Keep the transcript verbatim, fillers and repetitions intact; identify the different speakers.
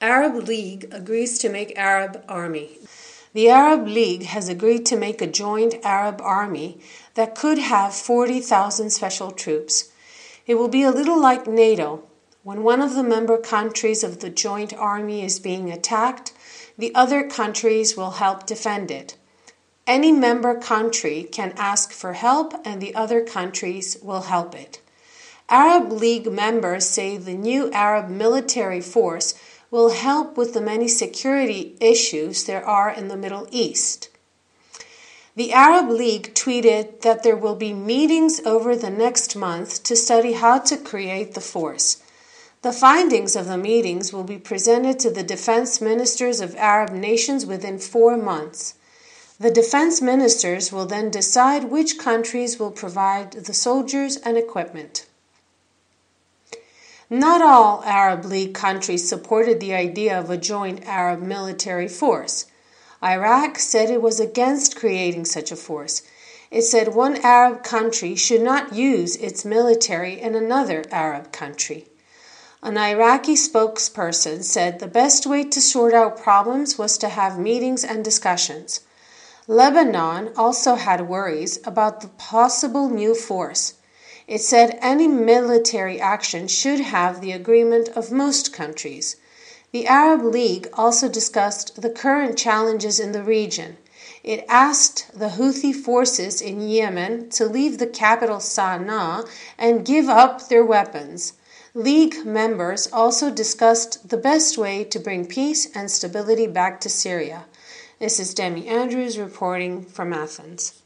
Speaker 1: Arab League agrees to make Arab army. The Arab League has agreed to make a joint Arab army that could have forty thousand special troops. It will be a little like NATO. When one of the member countries of the joint army is being attacked, the other countries will help defend it. Any member country can ask for help and the other countries will help it. Arab League members say the new Arab military force will help with the many security issues there are in the Middle East. The Arab League tweeted that there will be meetings over the next month to study how to create the force. The findings of the meetings will be presented to the defense ministers of Arab nations within four months. The defense ministers will then decide which countries will provide the soldiers and equipment. Not all Arab League countries supported the idea of a joint Arab military force. Iraq said it was against creating such a force. It said one Arab country should not use its military in another Arab country. An Iraqi spokesperson said the best way to sort out problems was to have meetings and discussions. Lebanon also had worries about the possible new force. It said any military action should have the agreement of most countries. The Arab League also discussed the current challenges in the region. It asked the Houthi forces in Yemen to leave the capital Sana'a and give up their weapons. League members also discussed the best way to bring peace and stability back to Syria. This is Demi Andrews reporting from Athens.